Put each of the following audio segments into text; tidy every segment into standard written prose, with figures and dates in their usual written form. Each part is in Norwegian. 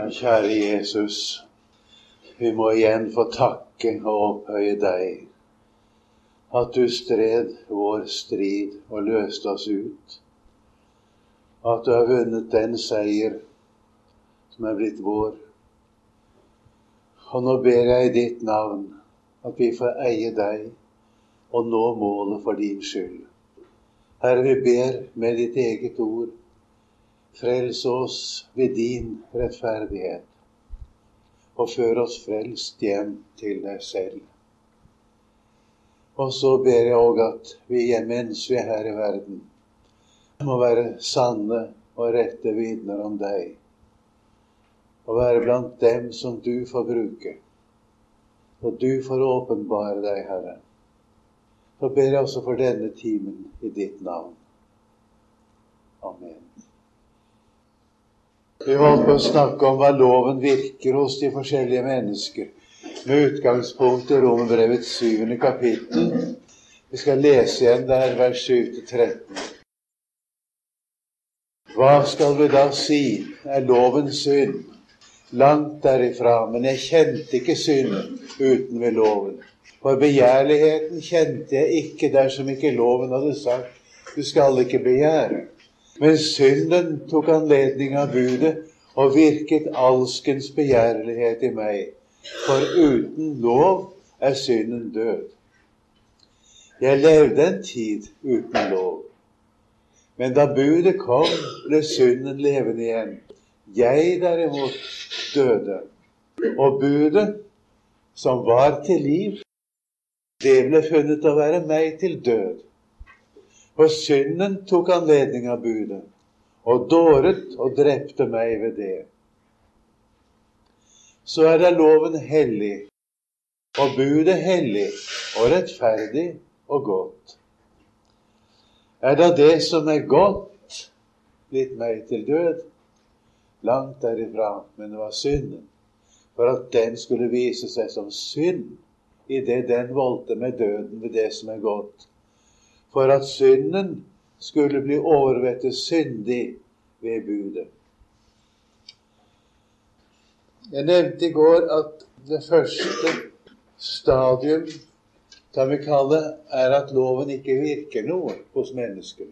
Ja, kjære Jesus, vi må igjen få takke og opphøye deg, at du stred vår strid og løste oss ut, at du har vunnet den seier som er blitt vår. Og nå ber jeg i ditt navn at vi får eie deg og nå målet for din skyld. Herre, vi ber med ditt eget ord, frels oss ved din rettferdighet, og før oss frelst hjem til deg selv. Og så ber jeg også at vi, mens vi er her i verden, må være sanne og rette vitner om deg, og være blant dem som du får bruke, og du får åpenbare deg, Herre. Så ber jeg også for denne timen i ditt navn. Amen. Vi holdt på å snakke om hva loven virker hos de forskjellige mennesker, med utgangspunkt i Romerbrevets 7. kapittel. Vi skal lese igjen der, vers 7-13. Hva skal vi da si? Er loven synd? Langt derifra, men jeg kjente ikke synd uten ved loven. For begjærligheten kjente jeg ikke dersom ikke loven hadde sagt, du skal ikke begjære. Men synden tok anledning av budet og virket alskens begjærlighet i meg. For uten lov er synden død. Jeg levde en tid uten lov. Men da budet kom, ble synden levende igjen. Jeg derimot døde. Og budet, som var til liv, det ble funnet å være meg til død. For synden tok anledning av budet, og dåret og drepte meg ved det. Så er da loven hellig, og budet hellig, og rettferdig og godt. Er da det som er godt blitt meg til død? Langt derifra, men det var synden, for at den skulle vise seg som synd, i det den voldte med døden ved det som er godt. For at synden skulle bli overvettet syndig ved budet. Jeg nevnte i går at det første stadium, kan vi kalle, er at loven ikke virker noe hos mennesker.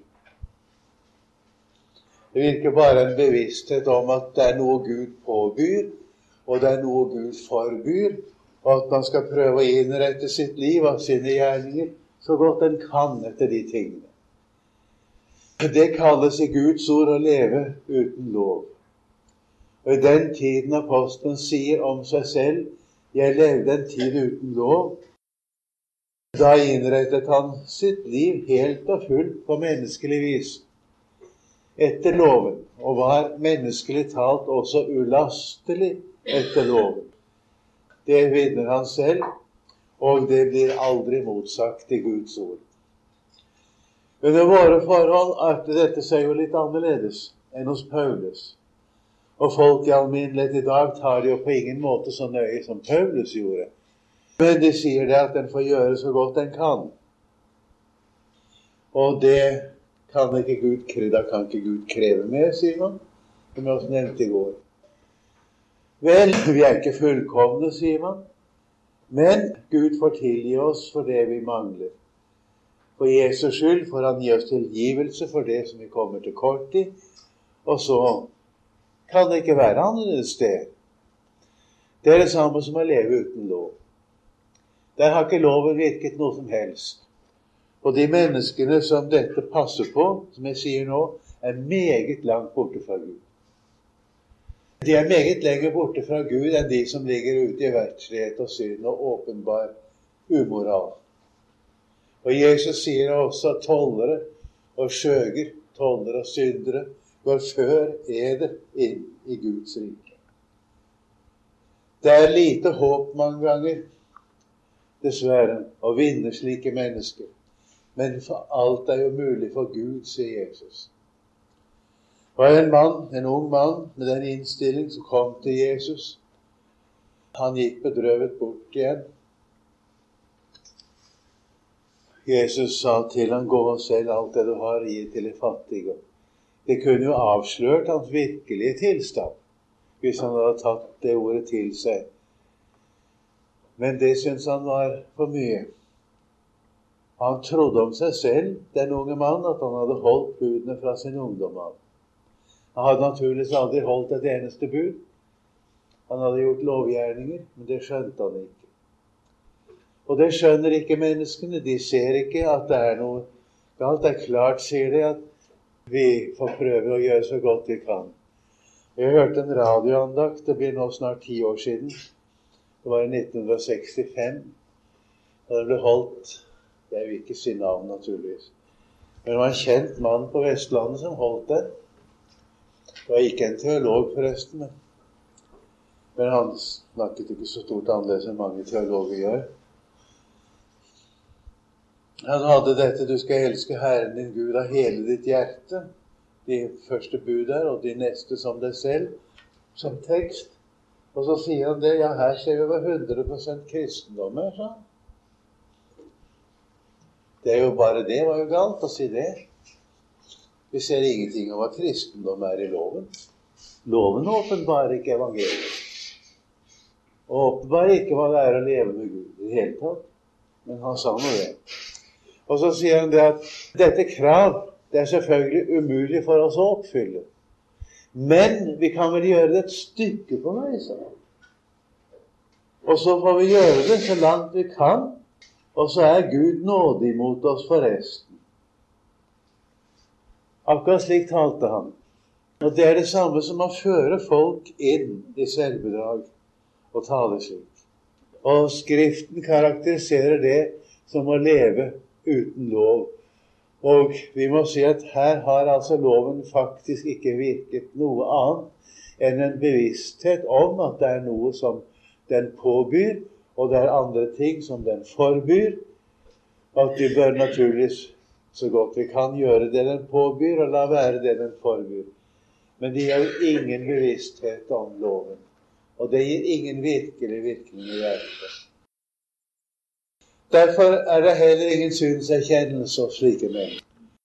Det virker bare en bevissthet om at det er noe Gud påbyr, og det er noe Gud forbyr, og at man skal prøve å innrette sitt liv av sine gjerninger så godt en kan etter de tingene. Det kalles i Guds ord å leve uten lov. Og i den tiden apostelen sier om seg selv, jeg levde en tid uten lov, da innrettet han sitt liv helt og fullt på menneskelig vis etter loven, og var menneskelig talt også ulastelig etter loven. Det vinner han selv, og det blir aldri motsagt i Guds ord. Under våre forhold arter dette seg jo litt annerledes enn hos Paulus. Og folk i alminnelighet i dag tar det jo på ingen måte så nøye som Paulus gjorde. Men de sier det at den får gjøre så godt den kan. Og det kan ikke Gud kreve mer, sier man, som jeg også nevnte i går. Vel, vi er ikke fullkomne, sier man, men Gud får tilgi oss for det vi mangler. For Jesus skyld får han gi oss tilgivelse for det som vi kommer til kort i, og så kan det ikke være annerledes det. Det er det samme som å leve uten lov. Der har ikke loven virket noe som helst. Og de menneskene som dette passer på, som jeg sier nå, er meget langt borte fra Gud. De er meget lenger borte fra Gud enn de som ligger ute i verdslighet og synd og åpenbar umoral. Og Jesus sier også at tollere og skjøger, tollere og syndere, går før eder inn i Guds rike. Det er lite håp mange ganger, dessverre, å vinne slike mennesker. Men for alt er jo mulig for Gud, sier Jesus. Det var en ung mann med den innstilling som kom til Jesus. Han gikk bedrøvet bort igjen. Jesus sa til han, gå og selg alt det du har, gi til de fattige. Det kunne jo avslørt hans virkelige tilstand. hvis han hadde tatt det ordet til seg. Men det syntes han var for mye. Han trodde om seg selv, den unge mann, at han hadde holdt budene fra sin ungdom av. Han hadde naturligvis aldri holdt et eneste bud. Han hadde gjort lovgjerninger, men det skjønte han ikke. Og det skjønner ikke menneskene. De ser ikke at det er noe galt. Det er klart, sier de, at vi får prøve å gjøre så godt vi kan. Jeg hørte en radioandakt, det blir nå snart 10 år siden. Det var i 1965. Og det ble holdt, jeg vil ikke si navn naturligvis, men det var en kjent mann på Vestlandet som holdt det. Det var ikke en teolog forresten, men han snakket ikke så stort annerledes enn mange teologer gjør. Han hadde dette: du skal elske Herren din Gud av hele ditt hjerte. De første bud der, og de neste som deg selv, som tekst. Og så sier han det: ja, her ser vi hva 100% kristendom er, sa han. Det er jo bare det, var jo galt å si det. Vi ser ingenting om hva kristendom er i loven. Loven åpenbarer ikke evangeliet. Og åpenbarer ikke hva det er å leve med Gud i det hele tatt. Men han sa noe det. Og så sier han det at dette krav, det er selvfølgelig umulig for oss å oppfylle. Men vi kan vel gjøre det et stykke på vei, sa han. Og så får vi gjøre det så langt vi kan, og så er Gud nådig mot oss for resten. Akkurat slik talte han. Og det er det samme som å føre folk inn i selvbedrag og tale slik. Og Skriften karakteriserer det som å leve uten lov. Og vi må si at her har altså loven faktisk ikke virket noe annet enn en bevissthet om at det er noe som den påbyr, og det er andre ting som den forbyr. At vi bør naturligvis så godt vi kan gjøre det den påbyr, og la være det den forbyr. Men det gir ingen bevissthet om loven. Og det gir ingen virkelig virkning i hjertet. Derfor er det heller ingen synserkjennelse hos slike menn.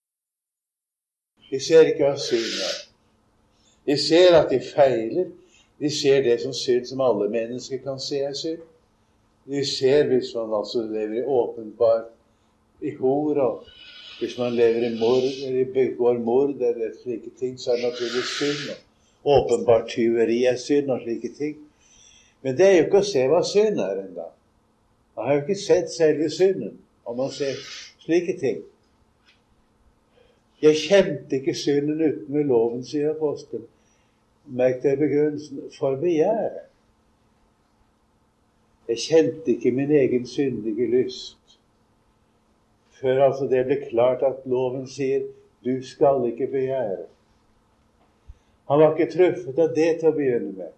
De ser ikke hva synd er. De ser at de feiler. De ser det som synd som alle mennesker kan se er synd. De ser hvis man altså lever i åpenbart i hor, og hvis man lever i mord, eller begår mord, eller slike ting, så er det naturligvis synd. Åpenbart tyveri er synd, og slike ting. Men det er jo ikke å se hva synd er enda. Man har jo ikke sett selve synden, om man ser slike ting. Jeg kjente ikke synden uten med loven, sier apostelen. Merk det begrunnelsen for begjæret. Jeg kjente ikke min egen syndige lyst. Før altså det ble klart at loven sier, du skal ikke begjære. Han var ikke truffet av det til å begynne med.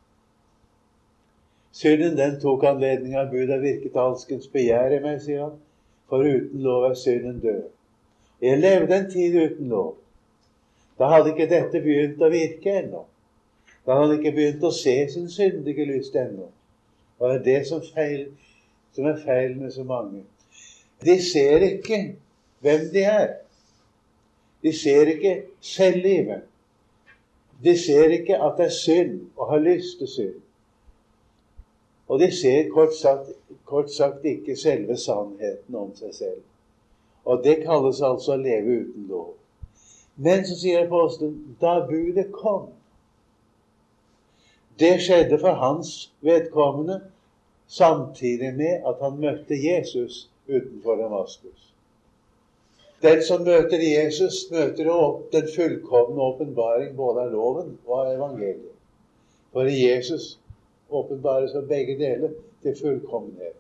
Synden den tok anledning av Gud har virket alskens begjær i meg, sier han. For uten lov er synden død. Jeg levde en tid uten lov. Da hadde ikke dette begynt å virke ennå. Da hadde han ikke begynt å se sin syndige lyst ennå. Og det er det som er feil med så mange. De ser ikke hvem de er. De ser ikke selvlivet. De ser ikke at det er synd og har lyst til synd. Og de ser kort sagt ikke selve sannheten om seg selv. Og det kalles altså å leve uten lov. Men så sier apostelen, da budet kom. Det skjedde for hans vedkommende samtidig med at han møtte Jesus utenfor Damaskus. Den som møter Jesus, møter den fullkomne åpenbaring både av loven og av evangeliet. For i Jesus åpenbares av begge deler til fullkommenhet.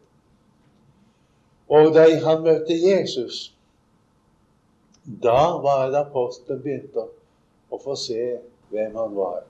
Og da han møtte Jesus, da var det apostelen begynte å få se hvem han var.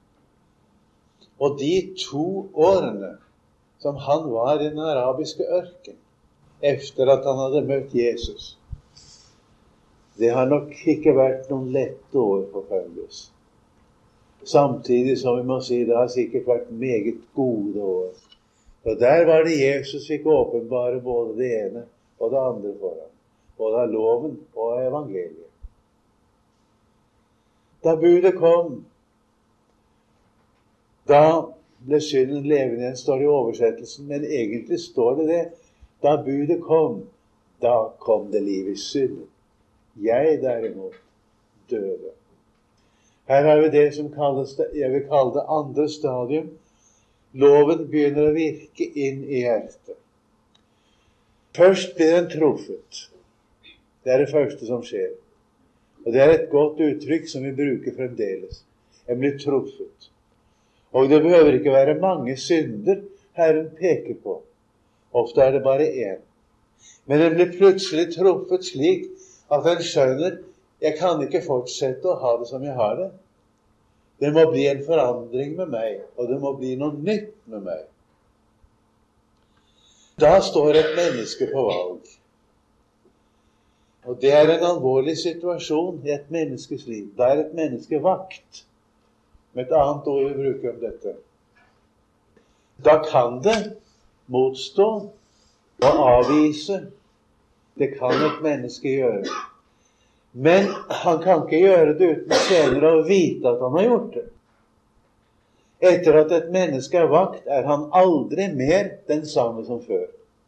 Og de 2 årene som han var i den arabiske ørken, efter at han hadde møtt Jesus, det har nok ikke vært noen lette år for Paulus. Samtidig som vi må si det har sikkert vært meget gode år. For der var det Jesus fikk åpenbare både det ene og det andre for ham. Både av loven og av evangeliet. Da budet kom, Da ble synden levende igjen, står det i oversettelsen, men egentlig står det. Da budet kom, da kom det liv i synden. Jeg derimot døde. Her har vi det som kalles jeg vil kalle det andre stadium. Loven begynner å virke inn i hjertet. Først blir den truffet. Det er det første som skjer. Og det er et godt uttrykk som vi bruker fremdeles. En blir truffet. Og det behøver ikke være mange synder Herren peker på. Ofte er det bare én. Men den blir plutselig truffet slik at den skjønner jeg kan ikke fortsette å ha det som jeg har det. Det må bli en forandring med meg, og det må bli noe nytt med meg. Da står et menneske på valg. Og det er en alvorlig situasjon i et menneskes liv. Da er et menneske vakt. Med et annet ord vi bruker om dette. Da kan det motstå og avvise. Det kan et menneske gjøre. Men han kan ikke gjøre det uten senere å vite at han har gjort det. Etter at et menneske er vakt, er han aldri mer den samme som før.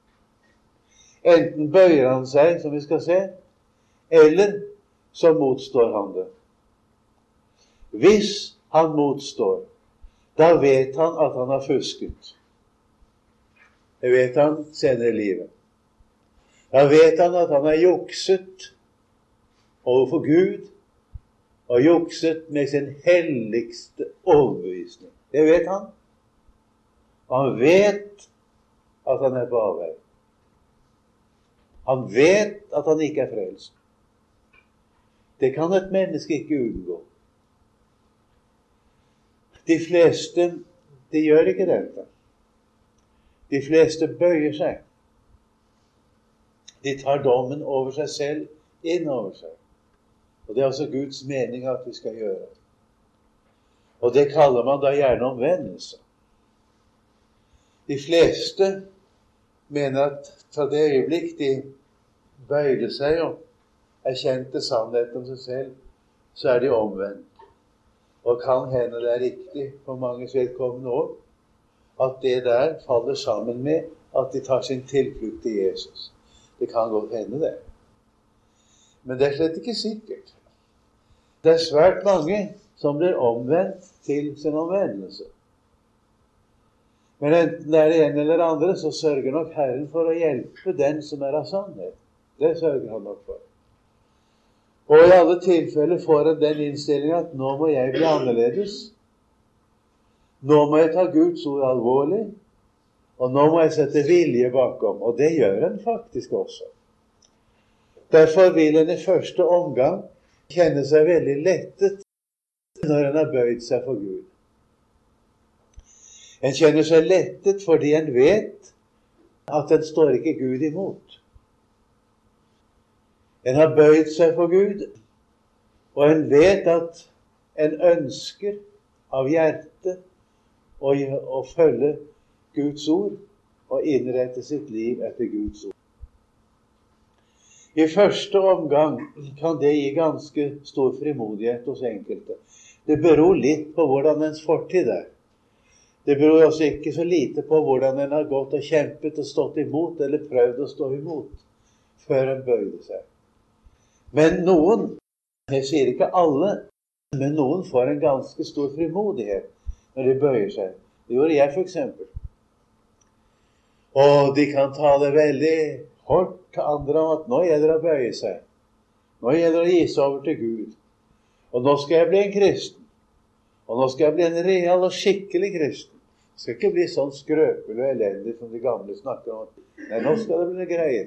Enten bøyer han seg, som vi skal se, eller så motstår han det. Hvis han motstår, da vet han at han har fusket. Det vet han senere i livet. Da vet han at han har jukset overfor Gud, og jukset med sin helligste overbevisning. Det vet han. Han vet at han er på avvei. Han vet at han ikke er frelst. Det kan et menneske ikke unngå. De fleste, de gjør ikke dette. De fleste bøyer seg. De tar dommen over seg selv, inn over seg. Og det er også Guds mening at vi skal gjøre. Og det kaller man da gjerne omvendelse. De fleste mener at fra det øyeblikk de bøyde seg og erkjente sannheten om seg selv, så er de omvendt. Og kan hende det er riktig for manges vedkommende også, at det der faller sammen med at de tar sin tilflukt til Jesus. Det kan godt hende det. Men det er slett ikke sikkert. Det er svært mange som blir omvendt til sin omvendelse. Men enten det er det ene eller det andre, så sørger nok Herren for å hjelpe den som er av sannhet. Det sørger han nok for. Og i alle tilfeller får han den innstillingen at nå må jeg bli annerledes. Nå må jeg ta Guds ord alvorlig, og nå må jeg sette vilje bakom. Og det gjør han faktisk også. Derfor vil han i første omgang kjenne seg veldig lettet når han har bøyd seg for Gud. En kjenner seg lettet fordi en vet at den står ikke Gud imot. En har bøyd seg for Gud, og en vet at en ønsker av hjertet å følge Guds ord og innrette sitt liv etter Guds ord. I første omgang kan det gi ganske stor frimodighet hos enkelte. Det beror litt på hvordan ens fortid er. Det beror også ikke så lite på hvordan en har gått og kjempet og stått imot, eller prøvd å stå imot, før en bøyde seg. Men noen, jeg sier ikke alle, men noen får en ganske stor frimodighet når de bøyer seg. Det gjorde jeg for eksempel. Og de kan tale veldig hårdt til andre om at nå gjelder det å bøye seg. Nå gjelder det å gi seg over til Gud. Og nå skal jeg bli en kristen. Og nå skal jeg bli en real og skikkelig kristen. Det skal ikke bli sånn skrøpelig og elendig som de gamle snakker om. Nei, nå skal det bli noe greier.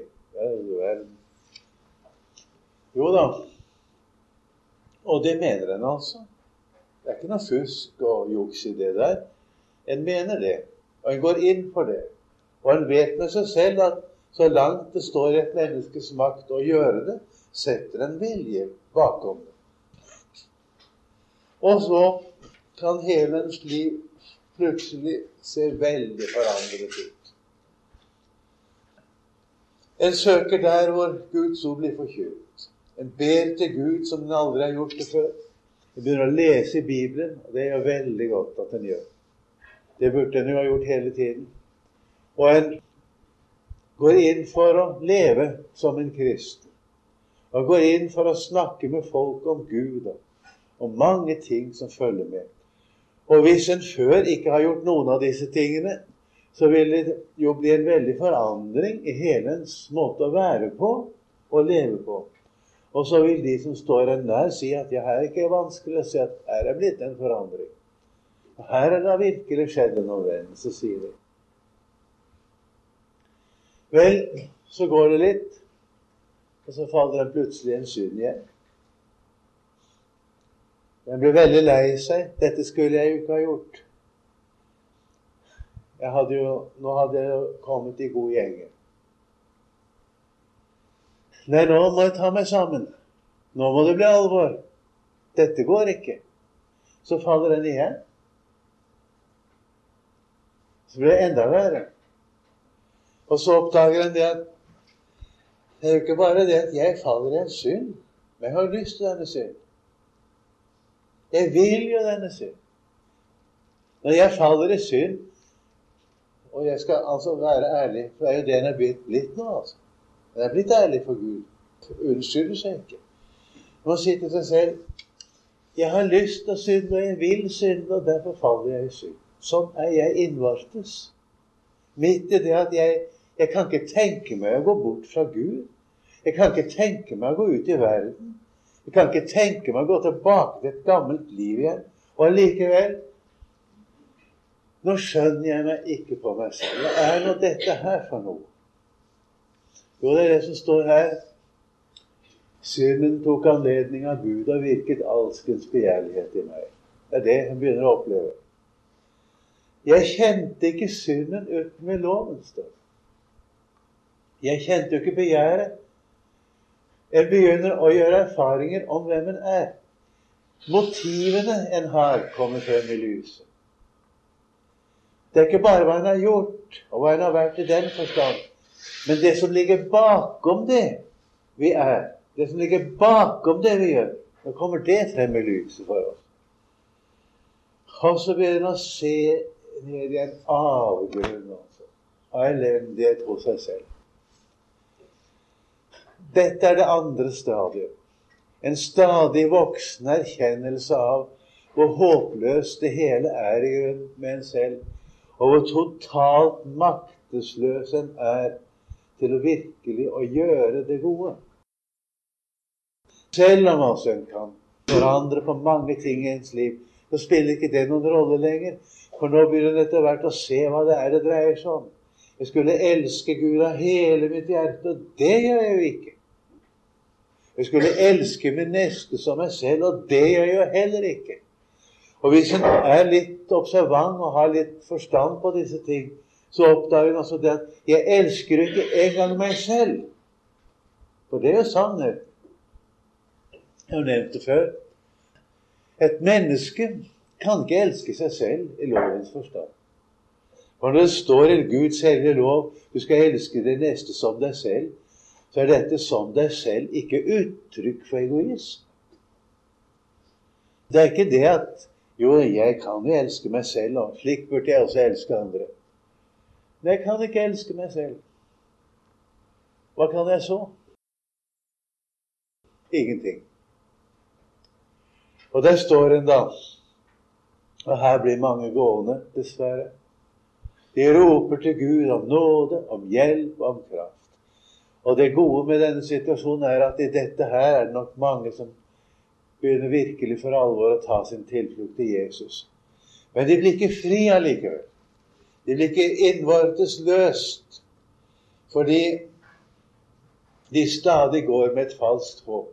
Jo da. Og det mener en altså. Det er ikke noe fusk og juks i det der. En mener det. Og en går inn for det. Og en vet med seg selv at så langt det står i et menneskes makt å gjøre det, setter en vilje bakom det. Og så kan hele ens liv plutselig se veldig forandret ut. En søker der hvor Guds ord blir forkynt. En ber til Gud som den aldri har gjort det før. En begynner å lese i Bibelen, og det er veldig godt at en gjør. Det burde en jo ha gjort hele tiden. Og en går inn for å leve som en kristen. Og går inn for å snakke med folk om Gud og mange ting som følger med. Og hvis en før ikke har gjort noen av disse tingene, så vil det jo bli en veldig forandring i hele ens måte å være på og leve på. Og så vil de som står en nær si at ja, her er ikke vanskelig å si at her er blitt en forandring. Og her er det virkelig skjedd en omvendelse, sier de. Vel, så går det litt, og så faller den plutselig en synd igjen. Den blir veldig lei seg. Dette skulle jeg jo ikke ha gjort. Nå hadde jeg jo kommet i god gjenge. Nei, nå må jeg ta meg sammen. Nå må det bli alvor. Dette går ikke. Så faller den igjen. Så blir det enda verre. Og så oppdager en det at det er jo ikke bare det at jeg faller i en synd, men jeg har lyst til denne synd. Jeg vil jo denne synd. Når jeg faller i synd, og jeg skal altså være ærlig, for det er jo det en er blitt nå, altså. En er blitt ærlig for Gud. Unnskylder seg ikke. Man må si til seg selv, jeg har lyst til å synde, og jeg vil synde, og derfor faller jeg i synd. Sånn er jeg innvartes. Midt i det at jeg kan ikke tenke meg å gå bort fra Gud. Jeg kan ikke tenke meg å gå ut i verden. Jeg kan ikke tenke meg å gå tilbake til et gammelt liv igjen. Og allikevel, nå skjønner jeg meg ikke på meg selv. Hva er nå dette her for noe? Jo, det er det som står her. Synden tok anledning av Gud og virket alskens begjærlighet i meg. Det er det han begynner å oppleve. Jeg kjente ikke synden uten ved loven, står. Jeg kjente jo ikke begjæret. Jeg begynner å gjøre erfaringer om hvem en er. Motivene en har kommer frem i lyset. Det er ikke bare hva en har gjort, og hva en har vært i den forstand, men det som ligger bakom det vi er, det som ligger bakom det vi gjør, da kommer det frem i lyset for oss. Og så begynner en å se ned i en avgrunn, av elendighet hos seg selv. Dette er det andre stadiet. En stadig voksen erkjennelse av hvor håpløst det hele er i grunn med en selv, og hvor totalt maktesløs en er til å virkelig å gjøre det gode. Selv om altså en kan forandre på mange ting i ens liv, så spiller ikke det noen rolle lenger, for nå begynner det etter hvert å se hva det er det dreier seg om. Jeg skulle elske Gud av hele mitt hjerte, og det gjør jeg jo ikke. Jeg skulle elske min neste som meg selv, og det gjør jeg jo heller ikke. Og hvis en er litt observant og har litt forstand på disse ting, så oppdager en altså det at jeg elsker ikke engang meg selv. For det er jo sannhet. Jeg har nevnt det før. Et menneske kan ikke elske seg selv i lovens forstand. For når det står i Guds hellige lov, du skal elske det neste som deg selv, så er dette som deg selv ikke uttrykk for egoisme. Det er ikke det at, jo, jeg kan jo elske meg selv, og slik burde jeg også elske andre. Men jeg kan ikke elske meg selv. Hva kan jeg så? Ingenting. Og der står en da, og her blir mange gående, dessverre. De roper til Gud om nåde, om hjelp, om kraft. Og det gode med denne situasjonen er at i dette her er det nok mange som begynner virkelig for alvor å ta sin tilflukt til Jesus. Men de blir ikke fri allikevel. De blir ikke innvortes løst, fordi de stadig går med et falskt håp.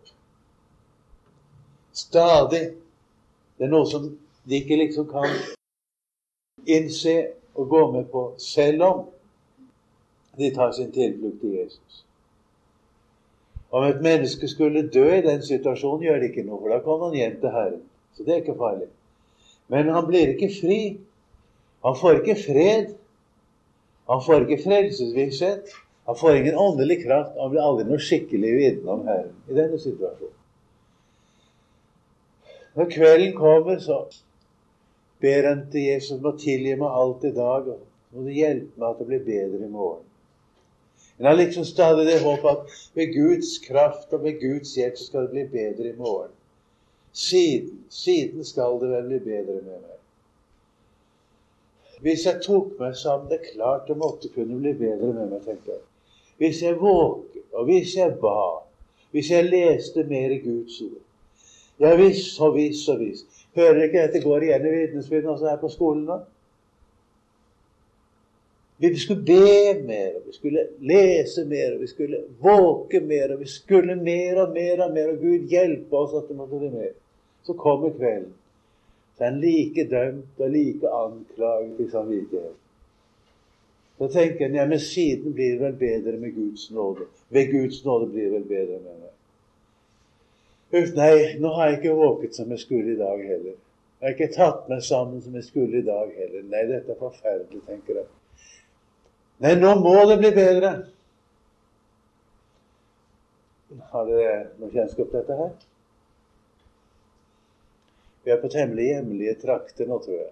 Stadig. Det er noe som de ikke liksom kan innse og gå med på, selv om de tar sin tilflukt til Jesus. Om et menneske skulle dø i den situasjonen, gjør det ikke noe, for da kommer han hjem til Herren. Så det er ikke farlig. Men han blir ikke fri. Han får ikke fred. Han får ikke frelsesvisshet. Han får ingen åndelig kraft. Han blir aldri noe skikkelig vitne om Herren i denne situasjonen. Når kvelden kommer, så ber han til Jesus må tilgi meg alt i dag, og så må du hjelpe meg at det blir bedre i morgen. Men jeg har liksom stadig det håp at ved Guds kraft og ved Guds hjelp så skal det bli bedre i morgen. Siden skal det vel bli bedre med meg. Hvis jeg tok meg sammen, det er klart det måtte kunne bli bedre med meg, tenker jeg. Hvis jeg våket, og hvis jeg ba, hvis jeg leste mer i Guds ord. Ja, visst og visst og visst. Hører ikke dette går igjen i vitnesbyrden også her på skolen da? Vi skulle be mer, og vi skulle lese mer, og vi skulle våke mer, og vi skulle mer og mer og mer, og Gud hjelpe oss at det måtte bli mer. Så kommer kvelden. Så er han like dømt og like anklaget i samvittighet. Så tenker han, ja, men siden blir det vel bedre med Guds nåde. Ved Guds nåde blir det vel bedre med meg. Nei, nå har jeg ikke våket som jeg skulle i dag heller. Jeg har ikke tatt meg sammen som jeg skulle i dag heller. Nei, dette er forferdelig, tenker jeg. Nei, nå må det bli bedre. Har dere noe kjennskap til dette her? Vi er på temmelig hjemlige trakter nå, tror jeg.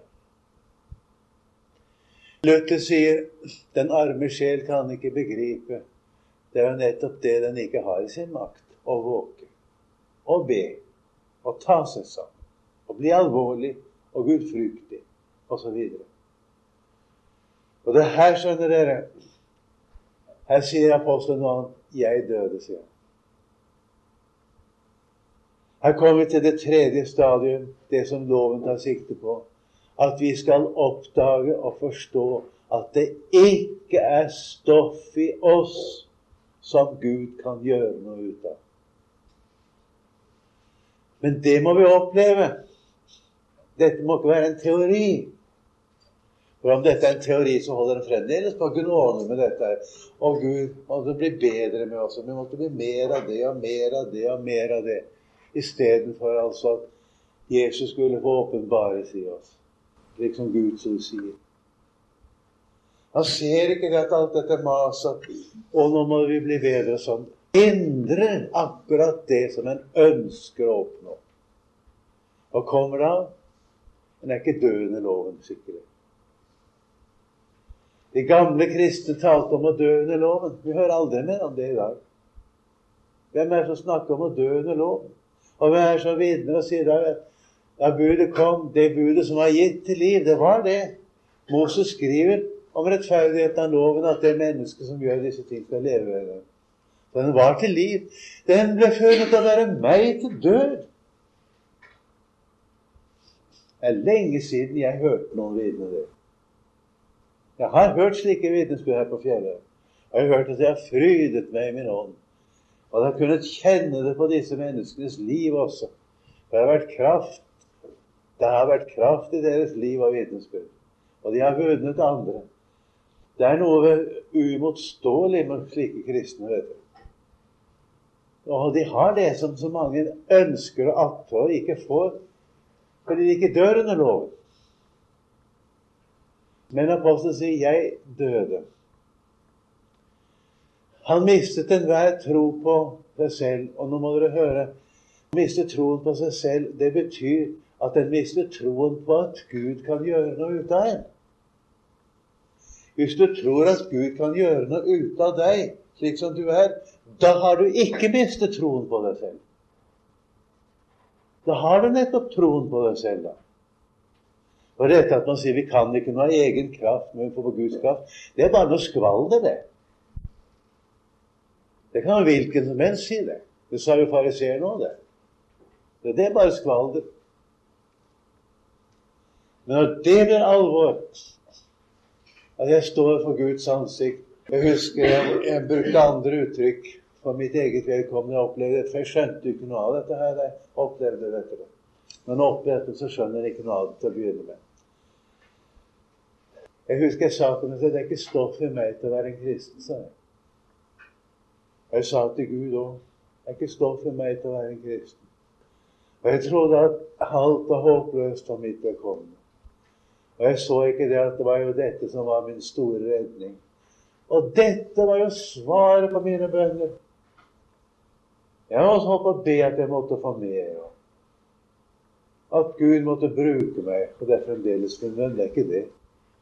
Luther sier, den arme sjel kan ikke begripe. Det er jo nettopp det den ikke har i sin makt. Å våke, å be, å ta seg sammen, å bli alvorlig og gudfryktig, og så videre. Og det her, skjønner dere, her sier apostelen noe annet, jeg døde, sier han. Her kommer vi til det tredje stadium, det som loven tar sikte på, at vi skal oppdage og forstå at det ikke er stoff i oss som Gud kan gjøre noe ut av. Men det må vi oppleve. Dette må ikke være en teori. For om dette er en teori, så holder den fremdeles på å kunne ordne med dette. Og Gud måtte bli bedre med oss. Vi måtte bli mer av det, og mer av det, og mer av det. I stedet for altså at Jesus skulle få åpenbares i oss. Slik som Guds ord sier. Han ser ikke at alt dette maset, og nå må vi bli bedre sånn. Hindrer akkurat det som en ønsker å oppnå. Og kommer da? Den er ikke døende loven, sikkert. De gamle kristne talte om å dø under loven. Vi hører aldri mer om det i dag. Hvem er det som snakker om å dø under loven? Og hvem er som vitner og sier da budet kom, det budet som var gitt til liv, det var det. Moses skriver om rettferdigheten av loven at det menneske som gjør disse ting skal leve ved den. Den var til liv. Den ble funnet å være meg til død. Det er lenge siden jeg hørte noen vitne det. Jeg har hørt slike vitnesbyrd her på fjellet. Jeg har hørt at jeg har frydet meg i min ånd. Og jeg har kunnet kjenne det på disse menneskenes liv også. Det har vært kraft. Det har vært kraft i deres liv av vitnesbyrd. Og de har vunnet andre. Det er noe uimotståelig med slike kristne, vet du. Og de har det som så mange ønsker å akte og ikke får, fordi de ikke dør under loven. Men apostelen sier, jeg døde. Han mistet enhver tro på seg selv, og nå må dere høre, miste troen på seg selv, det betyr at den mister troen på at Gud kan gjøre noe ut av en. Hvis du tror at Gud kan gjøre noe ut av deg, slik som du er, da har du ikke mistet troen på deg selv. Da har du nettopp troen på deg selv, da. Og dette at man sier vi kan ikke noe egen kraft, men vi får på Guds kraft, det er bare noe skvalder, det. Det kan hvilken som helst si det. Det sa jo fariseerne også det. Det er bare skvalder. Men når det blir alvor, at jeg står for Guds ansikt, jeg husker jeg brukte andre uttrykk for mitt eget vedkommende, jeg opplevde det, for jeg skjønte ikke noe av dette her, jeg opplevde dette. Men opplevde det, så skjønner jeg ikke noe av det til å begynne med. Jeg husker jeg sa til meg, det er ikke stoff i meg til å være en kristen, sa jeg. Jeg sa til Gud også, det er ikke stoff i meg til å være en kristen. Og jeg trodde at alt var håpløst for mitt vedkommende. Og jeg så ikke det at det var jo dette som var min store redning. Og dette var jo svaret på mine bønner. Jeg har også håpet å be at jeg måtte få mer. at Gud måtte bruke meg, og det er fremdeles min venn, det er ikke det.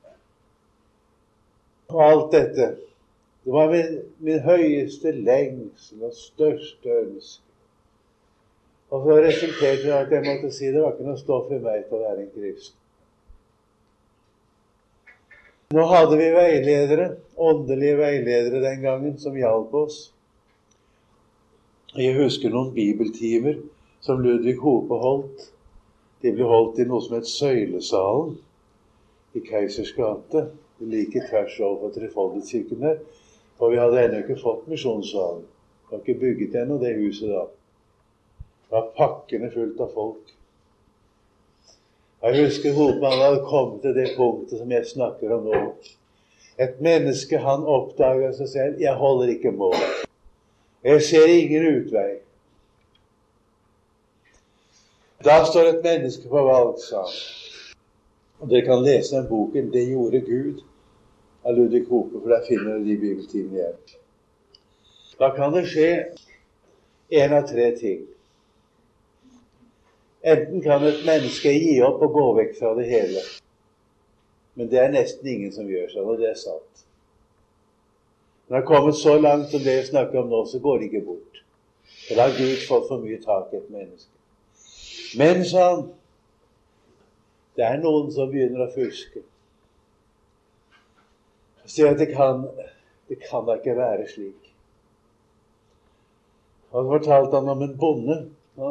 Og alt dette, det var min høyeste lengsel og største ønske. Og så resulterte det at jeg måtte si det var ikke noe stoff i meg til å være en kristen. Nå hadde vi veiledere, åndelige veiledere den gangen, som hjalp oss. Jeg husker noen bibeltimer som Ludvig Hope holdt. De ble holdt i noe som het Søylesalen i Keisers gate, like tvers over Trefoldighetskirken der. Og vi hadde ennå ikke fått misjonssalen. Det var ikke bygget ennå, det huset da. Det var pakkene fullt av folk. Jeg husker Hopemann hadde kommet til det punktet som jeg snakker om nå. Et menneske, han oppdager seg selv, jeg holder ikke mål. Jeg ser ingen utvei. Da står et menneske på valgsal. Og dere kan lese den boken, Det gjorde Gud, av Ludvig Hope, for der finner dere de bibeltimene igjen. Da kan det skje en av tre ting. Enten kan et menneske gi opp og gå vekk fra det hele. Men det er nesten ingen som gjør sånn, og det er sant. Når det har kommet så langt som det jeg snakker om nå, så går det ikke bort. For da har Gud fått for mye tak i et menneske. Men, sa han, det er noen som begynner å fuske. Så at det kan da ikke være slik. Og så fortalte han om en bonde.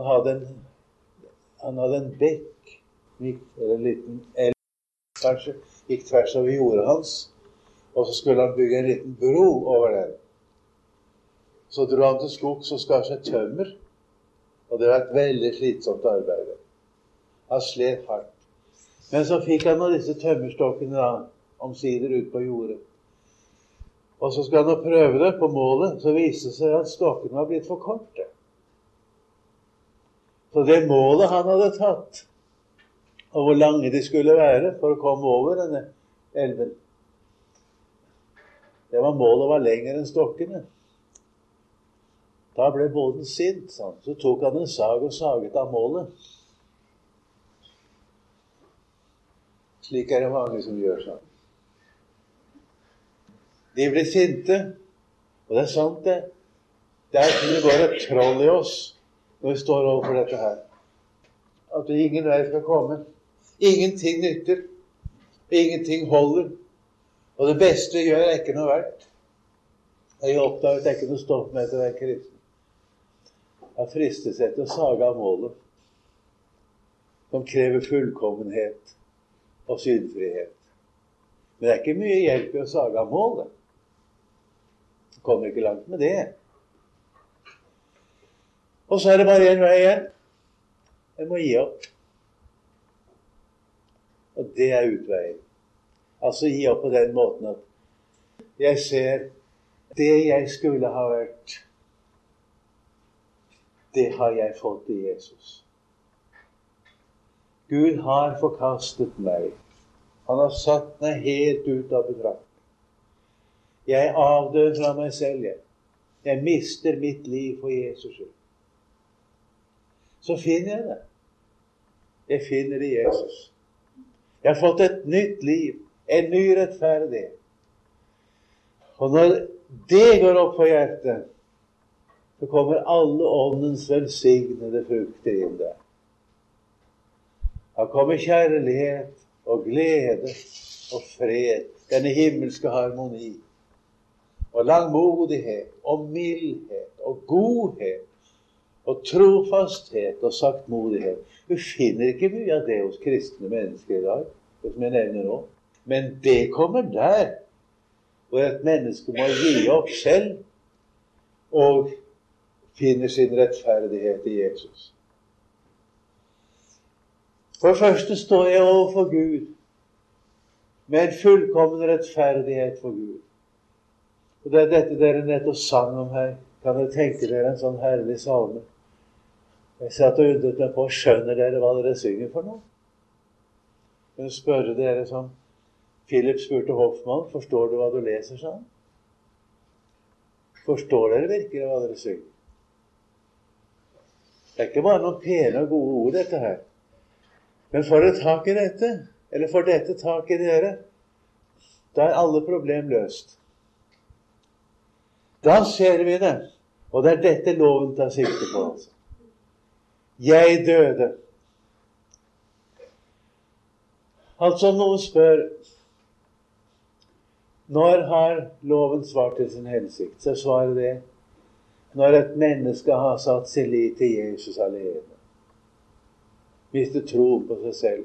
Han hadde en bekk, eller en liten elv, kanskje, gikk tvers over jordet hans, og så skulle han bygge en liten bro over den. Så dro han til skogs og skar seg tømmer, og det var et veldig slitsomt arbeid. Han slet hardt. Men så fikk han av disse tømmerstokkene da, omsider ut på jordet. Og så skal han prøve det på målet, så viste det seg at stokkene var blitt for korte. Så det målet han hadde tatt, og hvor lange de skulle være for å komme over denne elven, det var målet var lenger enn stokkene. Da ble bonden sint, sånn. Så tok han en sag og saget av målet. Slik er det mange som gjør sånn. De blir sinte, og det er sant det. Det er som det går et troll i oss når vi står overfor dette her. At det ingen vei skal komme. Ingenting nytter. Ingenting holder. Og det beste vi gjør er ikke noe verdt. Jeg oppdaget det er ikke noe stoff med til å være kristen. Jeg fristes etter å sage av målet, som krever fullkommenhet og syndfrihet. Men det er ikke mye hjelp i å sage av målet. Det kommer ikke langt med det. Og så er det bare en vei igjen. Jeg må gi opp. Og det er utveien. Altså gi opp på den måten at jeg ser det jeg skulle ha vært, det har jeg fått i Jesus. Gud har forkastet meg. Han har satt meg helt ut av betraktning. Jeg avdør fra meg selv. Jeg mister mitt liv for Jesus skyld. Så finner jeg det. Jeg finner det i Jesus. Jeg har fått et nytt liv, en ny rettferdighet. Og når det går opp for hjertet, så kommer alle åndens velsignede frukter inn der. Da kommer kjærlighet og glede og fred, denne himmelske harmoni, og langmodighet og mildhet og godhet og trofasthet og saktmodighet. Du finner ikke mye av det hos kristne mennesker i dag, det som jeg nevner nå. Men det kommer der, hvor et menneske må gi opp selv og finner sin rettferdighet i Jesus. For det første står jeg overfor Gud med en fullkommen rettferdighet for Gud. Og det er dette dere nettopp sang om her. Kan dere tenke dere en sånn herlig salme? Jeg satt og undret meg på, skjønner dere hva dere synger for noe? Jeg vil spørre dere som Philip spurte Hoffmann, forstår du hva du leser, sa han? Forstår dere virkelig hva dere synger? Det er ikke bare noen pene og gode ord, dette her. Men får dere tak i dette, eller får dette tak i dere, da er alle problem løst. Da ser vi det, og det er dette loven tar sikte på. Altså. Jeg døde. Altså noen spør, når har loven svart til sin hensikt? Så svarer det, når et menneske har satt sin lit til Jesus alene. Mister tro på seg selv.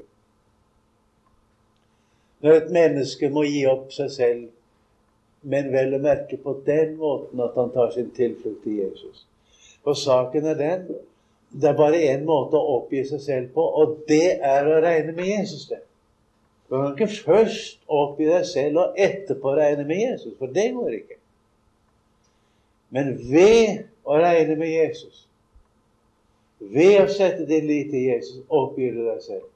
Når et menneske må gi opp seg selv, men vel å merke på den måten at han tar sin tilflukt til Jesus. For saken er den, det er bare en måte å oppgi seg selv på, og det er å regne med Jesus det. Du kan ikke først oppgi deg selv og etterpå regne med Jesus, for det går ikke. Men ved å regne med Jesus, ved å sette din lit til Jesus, oppgir du deg selv.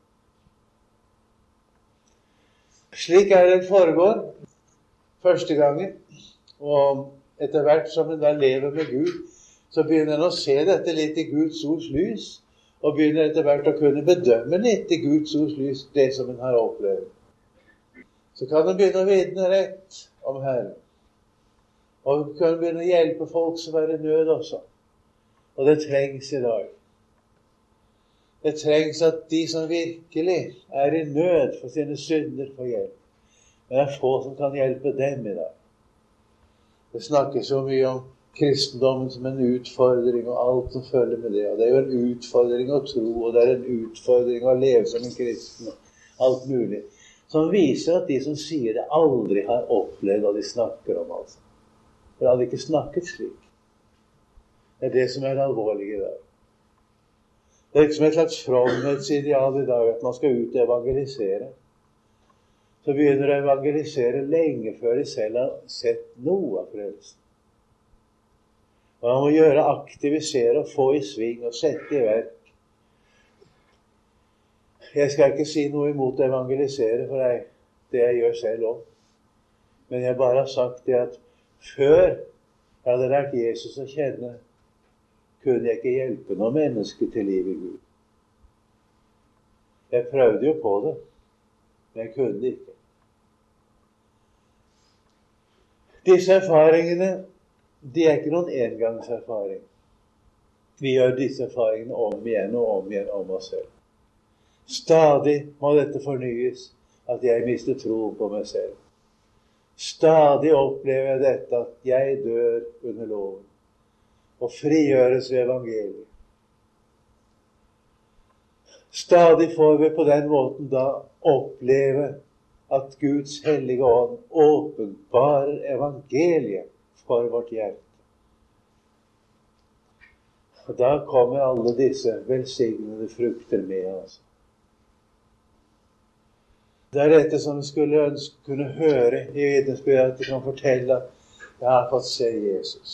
Slik er det foregår første gangen, og etter hvert som en da lever med Gud, så begynner en å se dette litt i Guds ords lys, og begynner etter hvert å kunne bedømme litt i Guds ords lys det som en har opplevd. Så kan en begynne å vitne rett om Herren. Og kan begynne å hjelpe folk som er i nød også. Og det trengs i dag. Det trengs at de som virkelig er i nød for sine synder får hjelp. Men det er få som kan hjelpe dem i dag. Det snakkes jo mye om kristendommen som en utfordring og alt som følger med det. Og det er jo en utfordring å tro, og det er en utfordring å leve som en kristen, og alt mulig. Som viser at de som sier det aldri har opplevd hva de snakker om, altså. For de hadde ikke snakket slik. Det er det som er alvorlig i dag. Det er ikke som et slags fromhetsideal i dag at man skal ut og evangelisere. Så begynner de å evangelisere lenge før de selv har sett noe av frelsen. Og man må gjøre, aktivisere og få i sving og sette i verk. Jeg skal ikke si noe imot å evangelisere, for det jeg gjør selv også. Men jeg bare har sagt det at før jeg hadde lært Jesus å kjenne, kunne jeg ikke hjelpe noen menneske til liv i Gud. Jeg prøvde jo på det, men jeg kunne det ikke. Disse erfaringene, de er ikke noen engangserfaring. Vi gjør disse erfaringene om igjen og om igjen om oss selv. Stadig må dette fornyes, at jeg mister tro på meg selv. Stadig opplever jeg dette, at jeg dør under loven, og frigjøres ved evangeliet. Stadig får vi på den måten da oppleve at Guds hellige ånd åpenbarer evangeliet for vårt hjerte. Og da kommer alle disse velsignede frukter med, altså. Det er dette som vi skulle ønske kunne høre i vitnesbyrd, at de kan fortelle at jeg har fått se Jesus.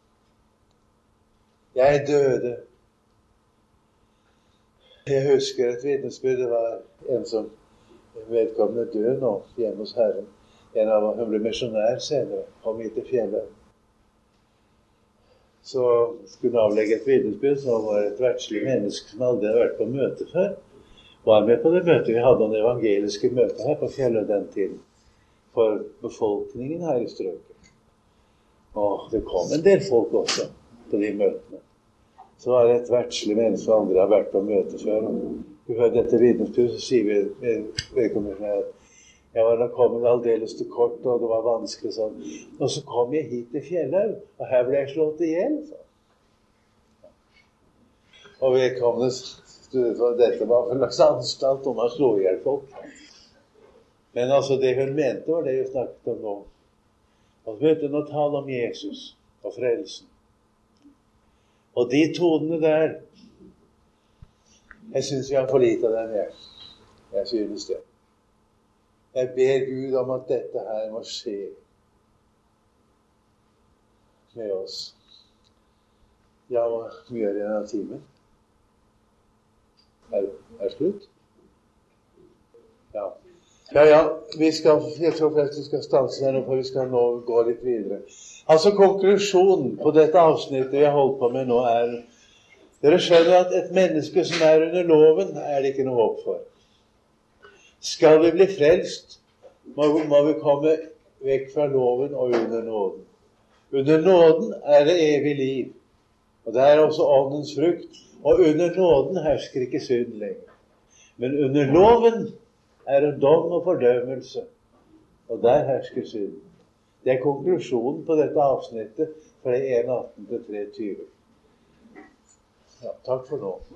Jeg døde. Jeg husker et vitnesbyrd, det var en som vedkommende død nå hjemme hos Herren. Hun ble misjonær senere, kom hit til fjellet. Så skulle hun avlegge et vitnesbyrd, så var et verdslig menneske som aldri hadde vært på møte før. Var med på det møtet. Vi hadde noen evangeliske møter her på fjellet den tiden, for befolkningen her i strøket. Og det kom en del folk også på de møtene. Så var det et verdslig menneske som aldri har vært på møte før. Vi hørte dette vitnesbyrd, så sier vi vedkommende at jeg var da kommet aldeles til kort, og det var vanskelig sånn. Og så kom jeg hit til Fjellhaug, og her ble jeg slått ihjel. Og vedkommende dette var en slags anstalt om å slå ihjel folk. Men altså det hun mente var det vi snakket om nå. Og så begynte hun å tale om Jesus og frelsen. Og de tonene der, jeg synes vi har for lite av dem her. Jeg synes det. Jeg ber Gud om at dette her må skje med oss. Ja, hva gjør jeg denne timen? Er slutt? Ja. Ja, jeg tror faktisk vi skal stanse her nå, for vi skal nå gå litt videre. Altså, konklusjonen på dette avsnittet vi har holdt på med nå er, dere skjønner at et menneske som er under loven, er det ikke noe håp for. Skal vi bli frelst, må vi komme vekk fra loven og under nåden. Under nåden er det evig liv, og det er også åndens frukt. Og under nåden hersker ikke synd lenger. Men under loven er det dom og fordømmelse, og der hersker synd. Det er konklusjonen på dette avsnittet fra 1.18 til 3.20. Ja, takk for nå.